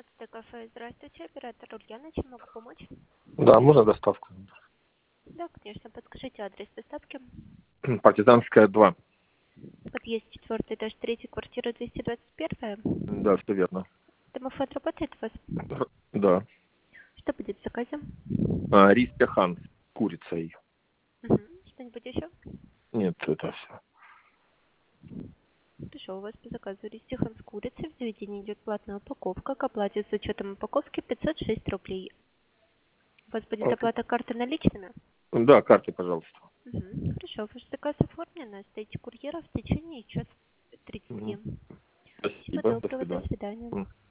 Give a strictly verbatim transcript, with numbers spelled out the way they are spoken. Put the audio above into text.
двенадцатое кафе. Здравствуйте, оператор Ульяна, чем могу помочь? Да, можно доставку? Да, конечно. Подскажите адрес доставки. Партизанская, два. Подъезд четвертый этаж, третья квартира, двести двадцать первая. Да, все верно. Домофон работает у вас? Да. Что будет в заказе? А, рис пехан с курицей. Угу. Что-нибудь еще? Нет, это все. Хорошо, у вас по заказу рис тихон с курицей. В заведении идет платная упаковка. К оплате с учетом упаковки пятьсот шесть рублей. У вас будет оплата карты наличными? Да, карты, пожалуйста. Угу. Хорошо, ваш заказ оформлен. Ждите курьера в течение часа тридцати. Мгм. Всего Спасибо, до доброго, до свидания. свидания. М.